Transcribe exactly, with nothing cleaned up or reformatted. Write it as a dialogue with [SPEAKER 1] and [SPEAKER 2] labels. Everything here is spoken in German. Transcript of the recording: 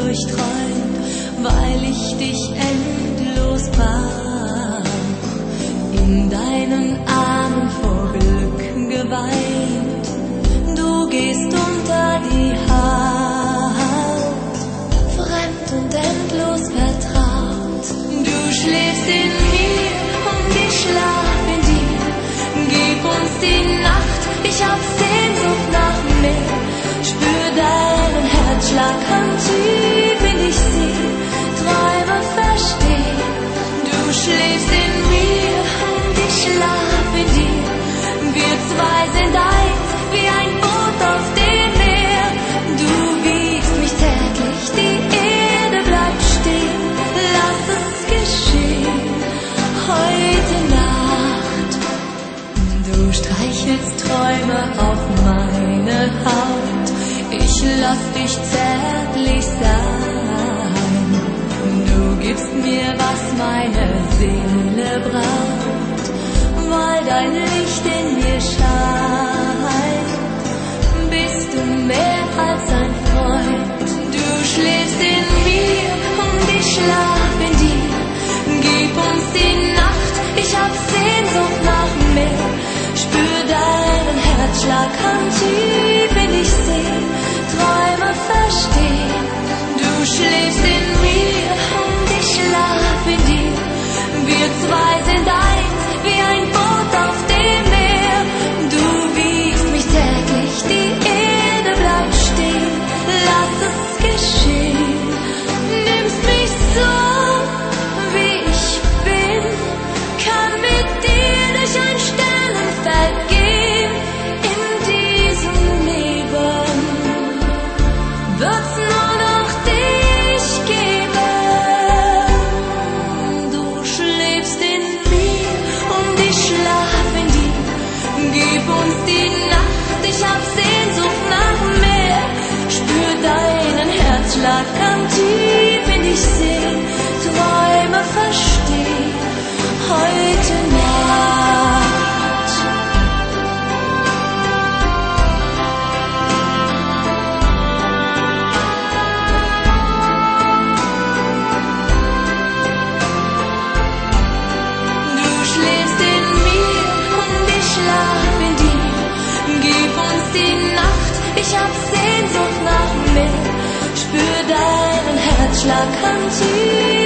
[SPEAKER 1] durchträumt, weil ich dich endlos brauch. In deinen Armen vor Glück geweint, du gehst unter die Haut, fremd und endlos vertraut. Du schläfst in mir und ich schlaf in dir, gib uns die Nacht, ich hab Sehnsucht nach mehr, spür deinen Herzschlag, komm tief in dich sehen, Träume verstehen. Du schläfst in mir und ich schlaf in dir, wir zwei sind eins, wie ein Boot auf dem Meer. Du wiegst mich täglich, die Erde bleibt stehen, lass es geschehen, heute Nacht. Du streichelst Träume auf meine Haut, ich lass dich zärtlich sein. Du gibst mir, was meine Seele braucht, weil dein Licht in mir scheint. Bist du mehr als ein Freund, du schläfst in mir und ich schlaf in dir. Gib uns die Nacht, ich hab Sehnsucht nach mehr, spür deinen Herzschlag, komm tief in dich sehen, Träume verstehen. Du schläfst in mir und ich schlaf in dir, wir zwei sind eins, wie ein Boot auf dem Meer. Du wiegst mich täglich, die Erde bleibt stehen, lass es geschehen. Nimmst mich so, wie ich bin, kann mit dir durch ein Sternenfeld gehen. In diesem Leben wird's nur noch dich geben. Du schläfst in mir und ich schlaf in dir, gib uns die Nacht, ich hab Sehnsucht nach mehr, spür deinen Herzschlag, komm tief in dich sehen, Träume verstehen, heute Nacht. Du schläfst in mir und ich schlaf in dir, gib uns die Nacht, ich hab Sehnsucht nach mehr, spür deinen Herzschlag, komm tief